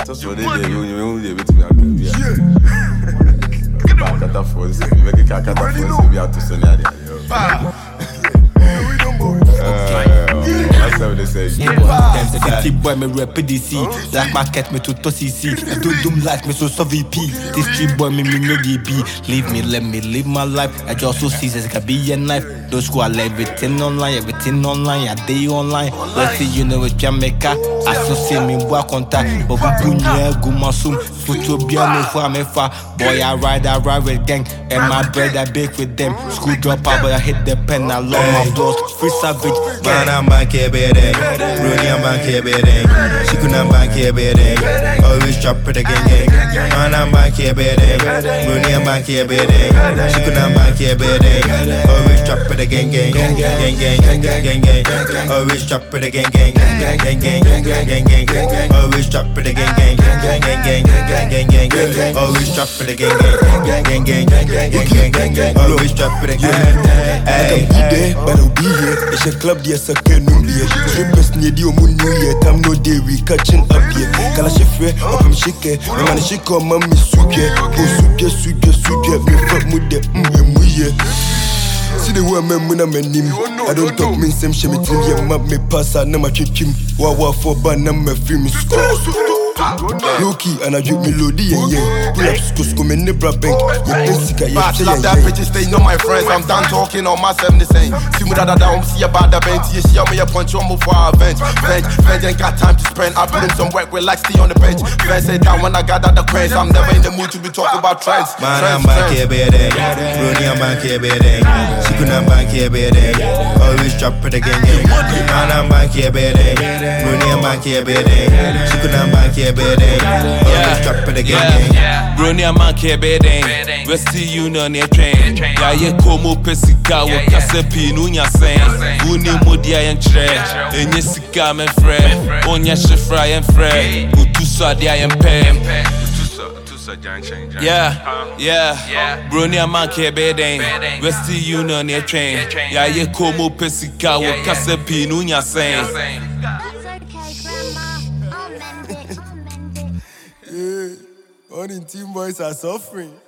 Just for the day, you be to me. Kata force, we make a kata force, we have to send it. That's how they say. City boy, me rap DC. Black market, me to CC. I do like me so VP. This street boy, me no DP. Leave me, let me live my life. I just so see it can be a knife. Those who are everything online, I day online. Let's see, you know it's Jamaica. Associate me, boy, contact. But we punya, go masum. Photo bien, me for me fa. Boy, I ride with gang. And my brother bake with them. School drop out, but I hit the pen. I love my boss. Free savage. Man, I'm back here, baby. Brody, I'm back here, baby. She couldn't back here, baby. Always chop it again. Man, I'm back here, baby. Brody, I'm back here, baby. She couldn't back here, baby. Always chop it again, gang. Always chop it again, gang. Always chop it again, gang. Always chop it again, gang. Always chop it again. I can be there, but I'll be here. It's a club, yes, I can't know here. Strippers need you, moon, new year. Time no day, we catching up here. Kala shifre, I'm shake. My man, she call mommy, suge. Go suge. Me fuck mude, muye. See the way I'm when I'm in him. I don't talk me, same shit, me tell you, me pass out, I'm a kick him. Wawa for ban, I'm a film. Low-key, and I drink me loady, yeah. Pull up, scoop, come in the bank. But love that bitch, stay no my friends. I'm done talking on my 70 saying. See me that down, see about the bench. You see me a punch on move for our bench. Bench ain't got time to spend. I put in some work, relax, stay on the bench. Bench say down when I got out the craze. I'm never in the mood to be talking about trends. Man, I'm back here, baby. Brody, I'm back here, baby. She couldn't back here, baby. Always chop it again. Man, I'm back here, baby. Brody, I'm back here, baby. She couldn't back here, baby. Always chop it again. Brony, I'm back here, baby. Westie Union, near train. Yeah, you come up, Pesica, what Casapi, Nunya saying. Uni Modia and Tre, and Yessica, my friend. On your fry and Fred. Utusa, the I am paying. Yeah. Brony, I'm back here, baby. Westie Union, near train. Yeah, you come up, Pesica, what Casapi, Nunya saying. All the team boys are suffering.